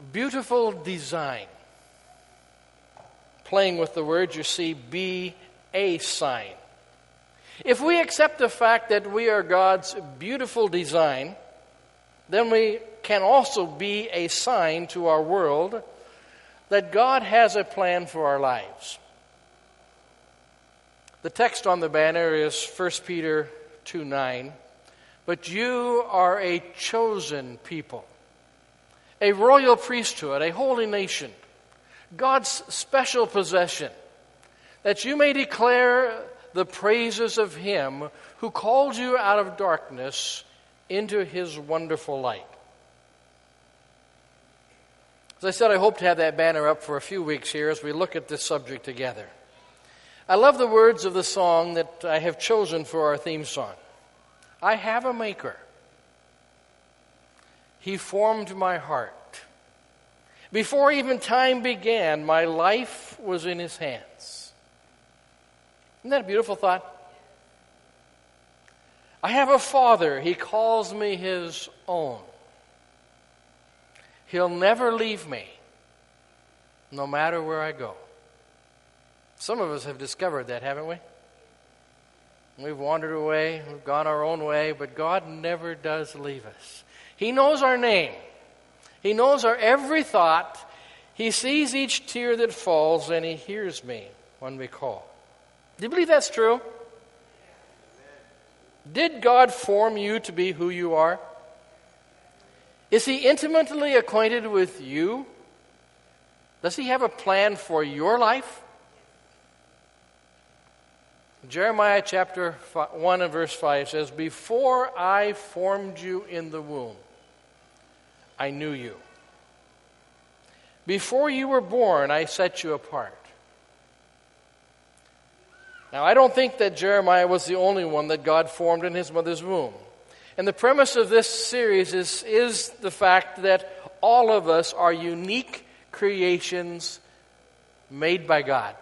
beautiful design. Playing with the words, you see, be a sign. If we accept the fact that we are God's beautiful design, then we can also be a sign to our world that God has a plan for our lives. The text on the banner is 1 Peter 2:9. But you are a chosen people, a royal priesthood, a holy nation, God's special possession, that you may declare the praises of Him who called you out of darkness into His wonderful light. As I said, I hope to have that banner up for a few weeks here as we look at this subject together. I love the words of the song that I have chosen for our theme song. I have a maker. He formed my heart. Before even time began, my life was in His hands. Isn't that a beautiful thought? I have a Father. He calls me His own. He'll never leave me, no matter where I go. Some of us have discovered that, haven't we? We've wandered away, we've gone our own way, but God never does leave us. He knows our name. He knows our every thought. He sees each tear that falls, and He hears me when we call. Do you believe that's true? Did God form you to be who you are? Is He intimately acquainted with you? Does He have a plan for your life? Jeremiah chapter 1 and verse 5 says, Before I formed you in the womb, I knew you. Before you were born, I set you apart. Now, I don't think that Jeremiah was the only one that God formed in his mother's womb. And the premise of this series is the fact that all of us are unique creations made by God.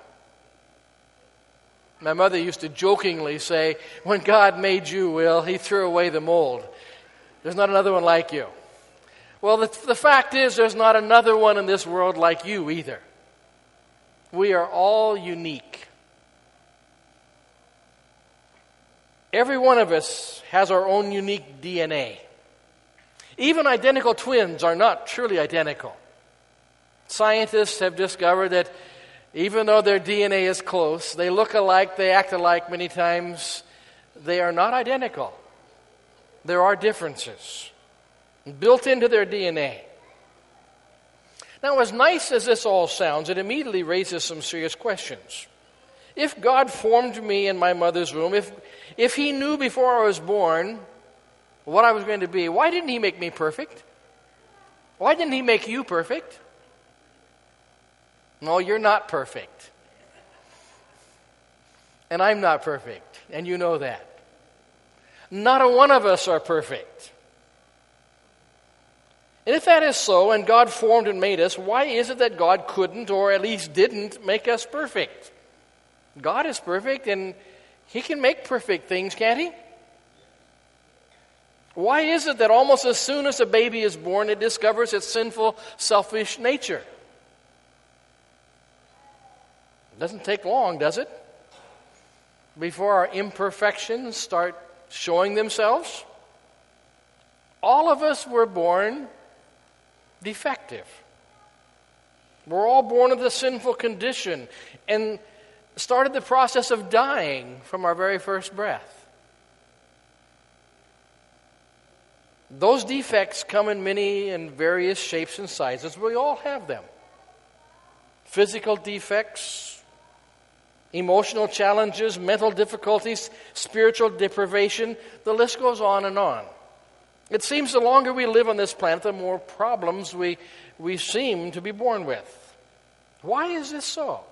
My mother used to jokingly say, when God made you, Will, He threw away the mold. There's not another one like you. Well, the fact is there's not another one in this world like you either. We are all unique. Every one of us has our own unique DNA. Even identical twins are not truly identical. Scientists have discovered that even though their DNA is close, they look alike, they act alike many times, they are not identical. There are differences built into their DNA. Now, as nice as this all sounds, it immediately raises some serious questions. If God formed me in my mother's womb, if He knew before I was born what I was going to be, why didn't He make me perfect? Why didn't He make you perfect? No, you're not perfect. And I'm not perfect, and you know that. Not a one of us are perfect. And if that is so, and God formed and made us, why is it that God couldn't, or at least didn't, make us perfect? God is perfect, and He can make perfect things, can't He? Why is it that almost as soon as a baby is born, it discovers its sinful, selfish nature? It doesn't take long, does it? Before our imperfections start showing themselves. All of us were born defective. We're all born of the sinful condition and started the process of dying from our very first breath. Those defects come in many and various shapes and sizes. We all have them. Physical defects, emotional challenges, mental difficulties, spiritual deprivation, the list goes on and on. It seems the longer we live on this planet, the more problems we seem to be born with. Why is this so?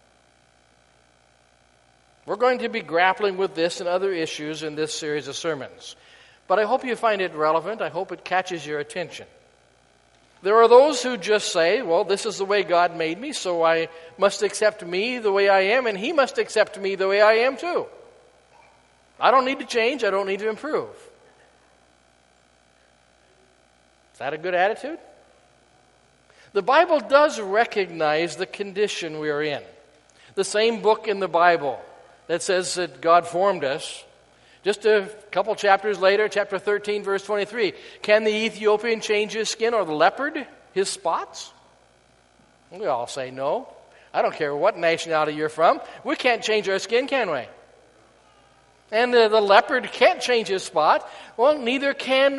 We're going to be grappling with this and other issues in this series of sermons. But I hope you find it relevant. I hope it catches your attention. There are those who just say, well, this is the way God made me, so I must accept me the way I am, and He must accept me the way I am too. I don't need to change. I don't need to improve. Is that a good attitude? The Bible does recognize the condition we are in. The same book in the Bible that says that God formed us, just a couple chapters later, chapter 13, verse 23, can the Ethiopian change his skin or the leopard his spots? We all say no. I don't care what nationality you're from. We can't change our skin, can we? And the leopard can't change his spot. Well, neither can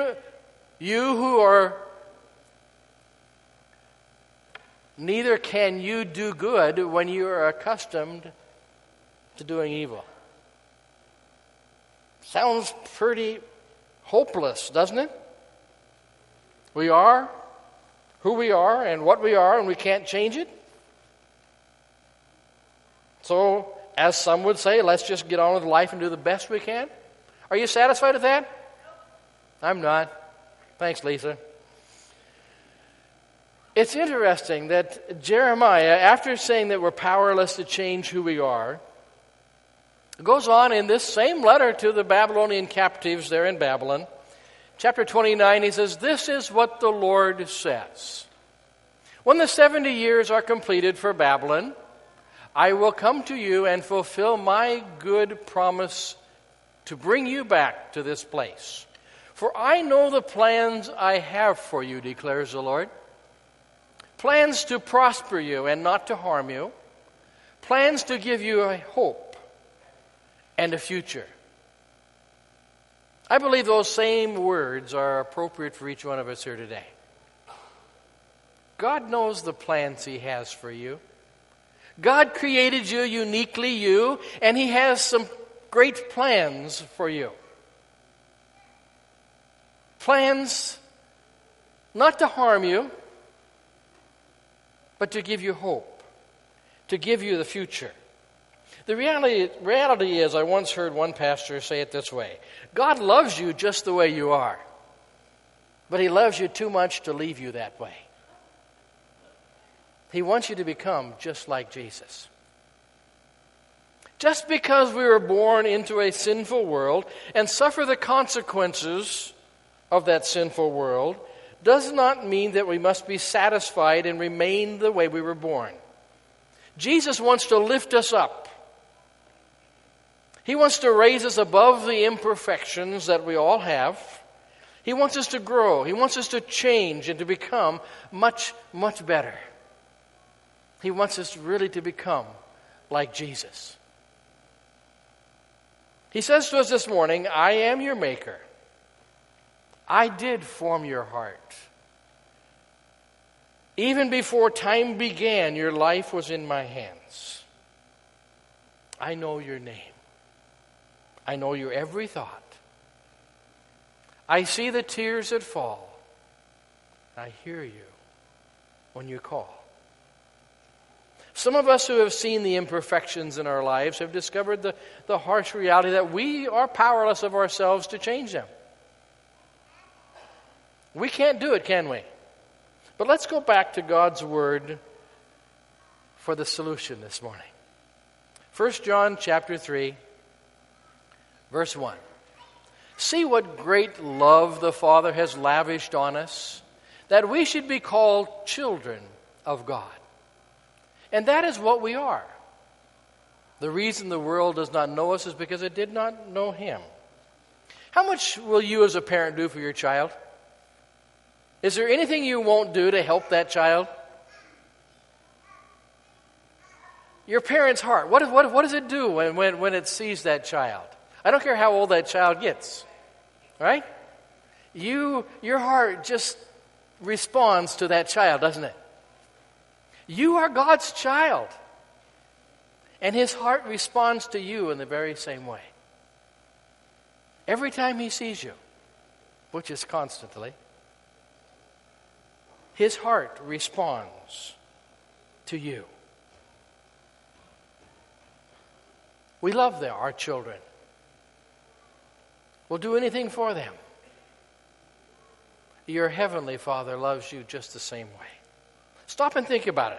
Neither can you do good when you are accustomed to doing evil. Sounds pretty hopeless, doesn't it? We are who we are and what we are, and we can't change it. So, as some would say, let's just get on with life and do the best we can. Are you satisfied with that? I'm not. Thanks, Lisa. It's interesting that Jeremiah, after saying that we're powerless to change who we are, goes on in this same letter to the Babylonian captives there in Babylon. Chapter 29, he says, "This is what the Lord says. When the 70 years are completed for Babylon, I will come to you and fulfill my good promise to bring you back to this place. For I know the plans I have for you, declares the Lord. Plans to prosper you and not to harm you. Plans to give you a hope and a future." I believe those same words are appropriate for each one of us here today. God knows the plans He has for you. God created you uniquely you, and He has some great plans for you. Plans not to harm you, but to give you hope, to give you the future. The reality is, I once heard one pastor say it this way: God loves you just the way you are, but He loves you too much to leave you that way. He wants you to become just like Jesus. Just because we were born into a sinful world and suffer the consequences of that sinful world does not mean that we must be satisfied and remain the way we were born. Jesus wants to lift us up. He wants to raise us above the imperfections that we all have. He wants us to grow. He wants us to change and to become much, much better. He wants us really to become like Jesus. He says to us this morning, "I am your maker. I did form your heart. Even before time began, your life was in my hands. I know your name. I know your every thought. I see the tears that fall. I hear you when you call." Some of us who have seen the imperfections in our lives have discovered the harsh reality that we are powerless of ourselves to change them. We can't do it, can we? But let's go back to God's Word for the solution this morning. 1 John chapter 3, verse 1. "See what great love the Father has lavished on us, that we should be called children of God. And that is what we are. The reason the world does not know us is because it did not know Him." How much will you as a parent do for your child? Is there anything you won't do to help that child? Your parent's heart, what does it do when it sees that child? I don't care how old that child gets, right? Your heart just responds to that child, doesn't it? You are God's child, and His heart responds to you in the very same way. Every time He sees you, which is constantly, His heart responds to you. We love our children. We'll do anything for them. Your Heavenly Father loves you just the same way. Stop and think about it.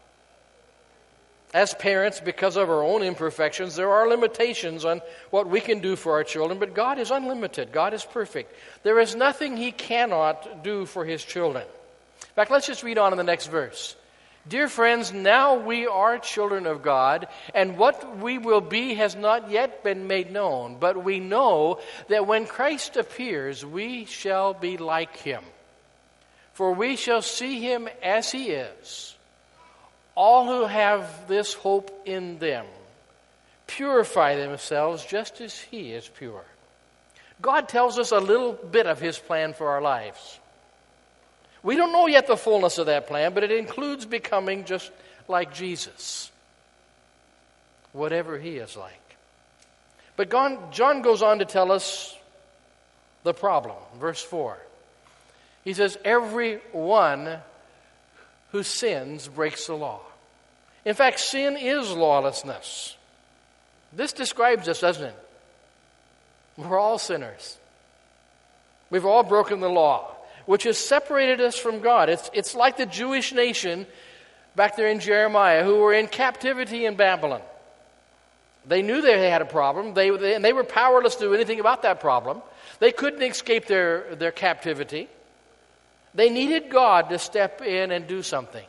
As parents, because of our own imperfections, there are limitations on what we can do for our children, but God is unlimited. God is perfect. There is nothing He cannot do for His children. In fact, let's just read on in the next verse. Dear friends, now we are children of God, and what we will be has not yet been made known. But we know that when Christ appears, we shall be like him. For we shall see him as he is. All who have this hope in them purify themselves just as he is pure. God tells us a little bit of his plan for our lives. We don't know yet the fullness of that plan, but it includes becoming just like Jesus, whatever he is like. But John goes on to tell us the problem. Verse 4. He says, everyone who sins breaks the law. In fact, sin is lawlessness. This describes us, doesn't it? We're all sinners. We've all broken the law, which has separated us from God. It's like the Jewish nation back there in Jeremiah who were in captivity in Babylon. They knew they had a problem, and they were powerless to do anything about that problem. They couldn't escape their captivity. They needed God to step in and do something.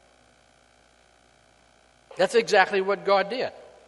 That's exactly what God did.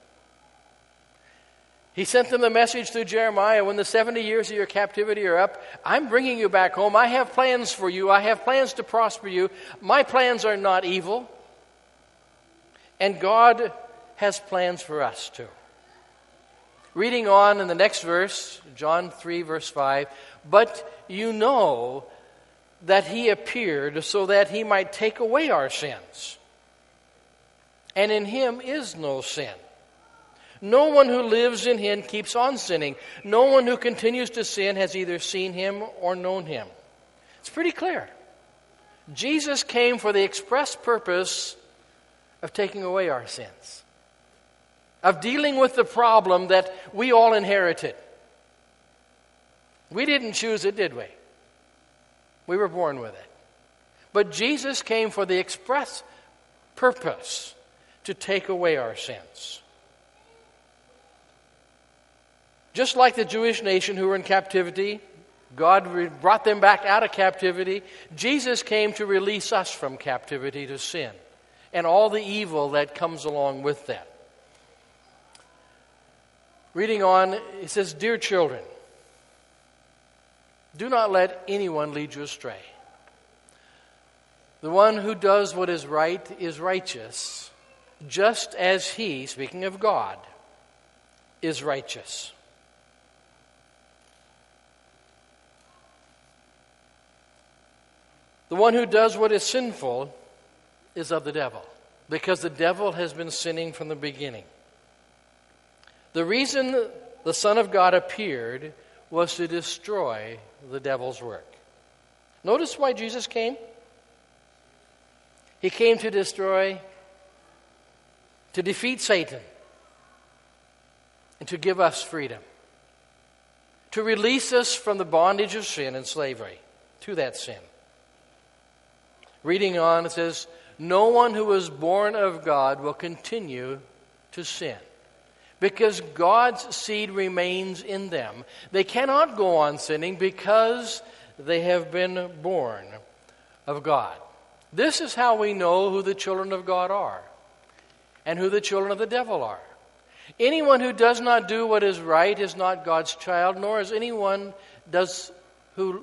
He sent them the message through Jeremiah, when the 70 years of your captivity are up, I'm bringing you back home. I have plans for you. I have plans to prosper you. My plans are not evil. And God has plans for us too. Reading on in the next verse, John 3, verse 5, but you know that he appeared so that he might take away our sins. And in him is no sin. No one who lives in him keeps on sinning. No one who continues to sin has either seen him or known him. It's pretty clear. Jesus came for the express purpose of taking away our sins, of dealing with the problem that we all inherited. We didn't choose it, did we? We were born with it. But Jesus came for the express purpose to take away our sins. Just like the Jewish nation who were in captivity, God brought them back out of captivity. Jesus came to release us from captivity to sin and all the evil that comes along with that. Reading on, it says, dear children, do not let anyone lead you astray. The one who does what is right is righteous, just as he, speaking of God, is righteous. The one who does what is sinful is of the devil, because the devil has been sinning from the beginning. The reason the Son of God appeared was to destroy the devil's work. Notice why Jesus came. He came to destroy, to defeat Satan, and to give us freedom, to release us from the bondage of sin and slavery to that sin. Reading on, it says, no one who is born of God will continue to sin, because God's seed remains in them. They cannot go on sinning because they have been born of God. This is how we know who the children of God are and who the children of the devil are. Anyone who does not do what is right is not God's child, nor is anyone who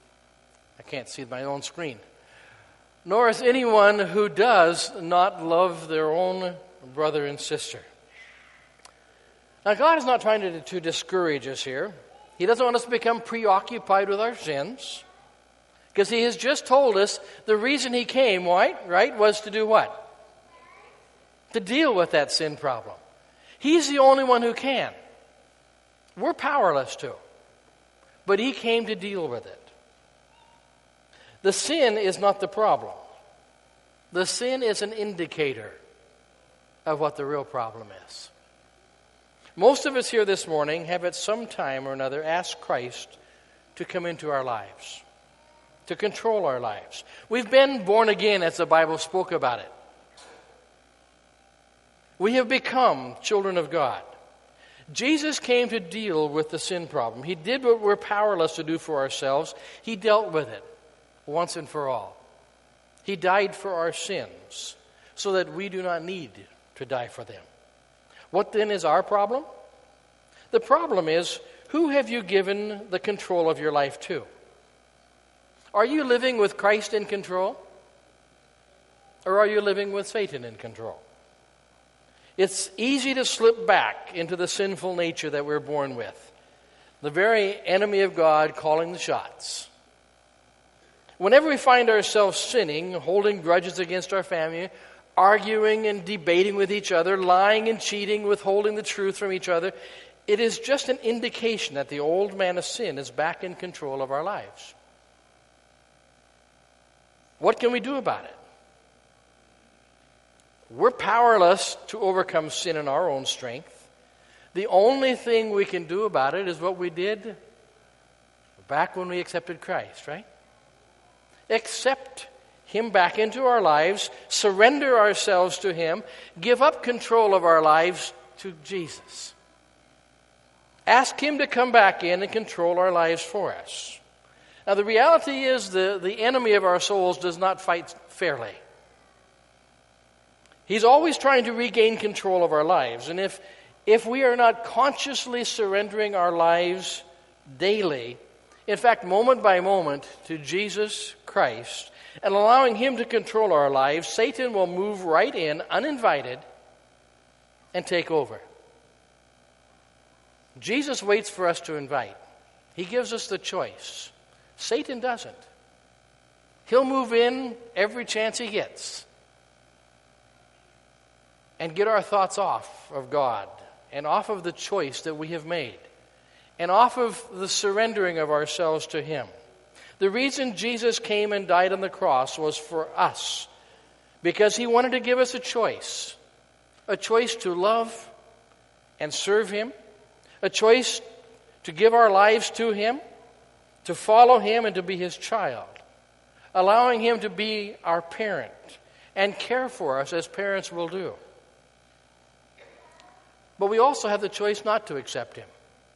does not love their own brother and sister. Now, God is not trying to discourage us here. He doesn't want us to become preoccupied with our sins, because he has just told us the reason he came, right, was to do what? To deal with that sin problem. He's the only one who can. We're powerless to. But he came to deal with it. The sin is not the problem. The sin is an indicator of what the real problem is. Most of us here this morning have at some time or another asked Christ to come into our lives, to control our lives. We've been born again, as the Bible spoke about it. We have become children of God. Jesus came to deal with the sin problem. He did what we're powerless to do for ourselves. He dealt with it once and for all. He died for our sins so that we do not need to die for them. What then is our problem? The problem is, who have you given the control of your life to? Are you living with Christ in control? Or are you living with Satan in control? It's easy to slip back into the sinful nature that we're born with. The very enemy of God calling the shots. Whenever we find ourselves sinning, holding grudges against our family, arguing and debating with each other, lying and cheating, withholding the truth from each other, it is just an indication that the old man of sin is back in control of our lives. What can we do about it? We're powerless to overcome sin in our own strength. The only thing we can do about it is what we did back when we accepted Christ, right? Accept Him back into our lives, surrender ourselves to Him, give up control of our lives to Jesus. Ask Him to come back in and control our lives for us. Now, the reality is the enemy of our souls does not fight fairly. He's always trying to regain control of our lives. And if we are not consciously surrendering our lives daily, in fact, moment by moment, to Jesus Christ, and allowing Him to control our lives, Satan will move right in, uninvited, and take over. Jesus waits for us to invite. He gives us the choice. Satan doesn't. He'll move in every chance he gets and get our thoughts off of God and off of the choice that we have made and off of the surrendering of ourselves to Him. The reason Jesus came and died on the cross was for us, because He wanted to give us a choice to love and serve Him, a choice to give our lives to Him, to follow Him and to be His child, allowing Him to be our parent and care for us as parents will do. But we also have the choice not to accept Him.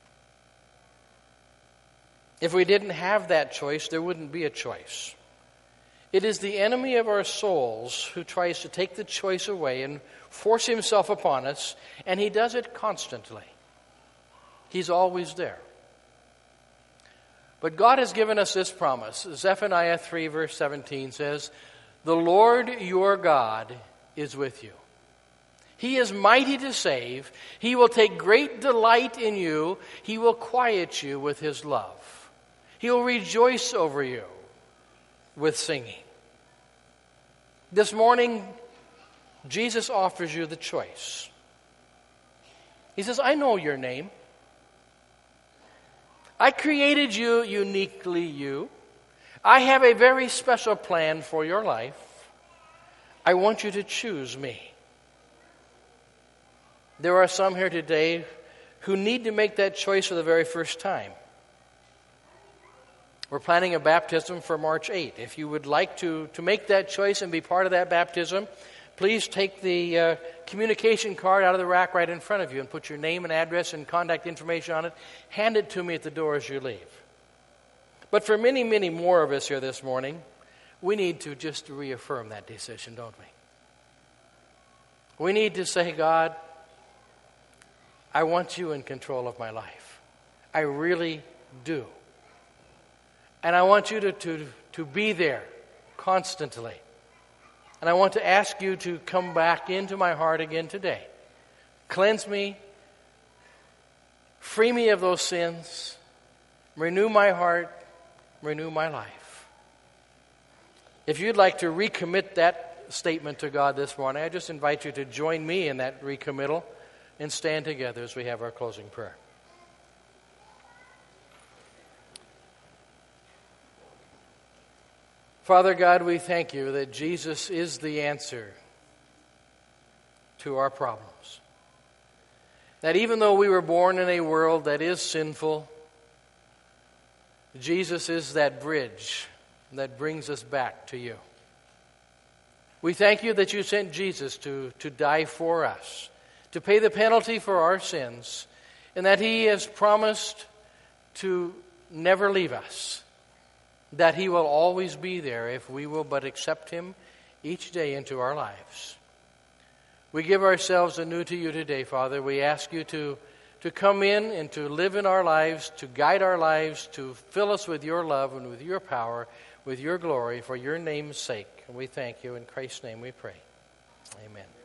If we didn't have that choice, there wouldn't be a choice. It is the enemy of our souls who tries to take the choice away and force himself upon us, and he does it constantly. He's always there. But God has given us this promise. Zephaniah 3 verse 17 says, "The Lord your God is with you. He is mighty to save. He will take great delight in you. He will quiet you with His love. He will rejoice over you with singing." This morning, Jesus offers you the choice. He says, "I know your name. I created you uniquely you. I have a very special plan for your life. I want you to choose me." There are some here today who need to make that choice for the very first time. We're planning a baptism for March 8th. If you would like to make that choice and be part of that baptism, please take the communication card out of the rack right in front of you and put your name and address and contact information on it. Hand it to me at the door as you leave. But for many, many more of us here this morning, we need to just reaffirm that decision, don't we? We need to say, "God, I want you in control of my life. I really do. And I want you to be there constantly. And I want to ask you to come back into my heart again today. Cleanse me, free me of those sins, renew my heart, renew my life." If you'd like to recommit that statement to God this morning, I just invite you to join me in that recommittal and stand together as we have our closing prayer. Father God, we thank you that Jesus is the answer to our problems. That even though we were born in a world that is sinful, Jesus is that bridge that brings us back to you. We thank you that you sent Jesus to die for us, to pay the penalty for our sins, and that He has promised to never leave us, that He will always be there if we will but accept Him each day into our lives. We give ourselves anew to You today, Father. We ask You to come in and to live in our lives, to guide our lives, to fill us with Your love and with Your power, with Your glory, for Your name's sake. And we thank You. In Christ's name we pray. Amen.